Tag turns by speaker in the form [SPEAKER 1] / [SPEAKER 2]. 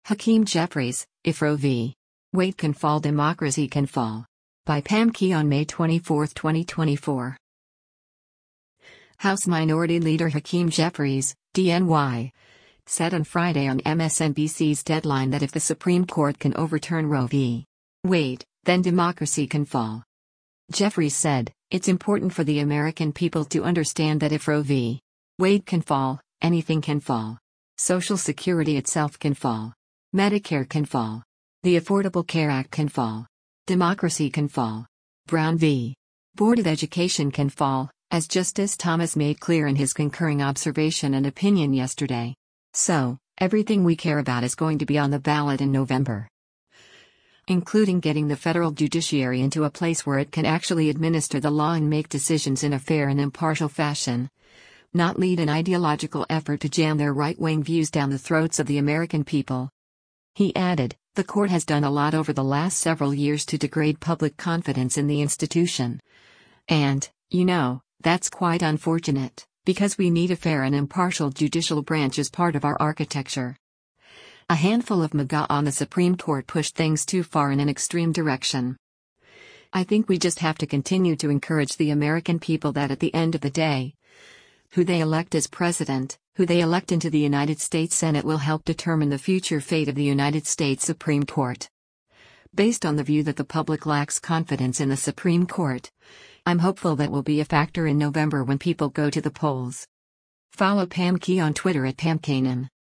[SPEAKER 1] Hakeem Jeffries, If Roe v. Wade Can Fall, Democracy Can Fall. By Pam Key on May 24, 2024. House Minority Leader Hakeem Jeffries, DNY, said on Friday on MSNBC's Deadline that if the Supreme Court can overturn Roe v. Wade, then democracy can fall. Jeffries said, "It's important for the American people to understand that if Roe v. Wade can fall, anything can fall. Social Security itself can fall. Medicare can fall. The Affordable Care Act can fall. Democracy can fall. Brown v. Board of Education can fall, as Justice Thomas made clear in his concurring observation and opinion yesterday. So, everything we care about is going to be on the ballot in November, including getting the federal judiciary into a place where it can actually administer the law and make decisions in a fair and impartial fashion, not lead an ideological effort to jam their right-wing views down the throats of the American people." He added, "The court has done a lot over the last several years to degrade public confidence in the institution. And, that's quite unfortunate, because we need a fair and impartial judicial branch as part of our architecture. A handful of MAGA on the Supreme Court pushed things too far in an extreme direction. I think we just have to continue to encourage the American people that at the end of the day, who they elect as president, who they elect into the United States Senate will help determine the future fate of the United States Supreme Court. Based on the view that the public lacks confidence in the Supreme Court, I'm hopeful that will be a factor in November when people go to the polls." Follow Pam Key on Twitter at PamKanan.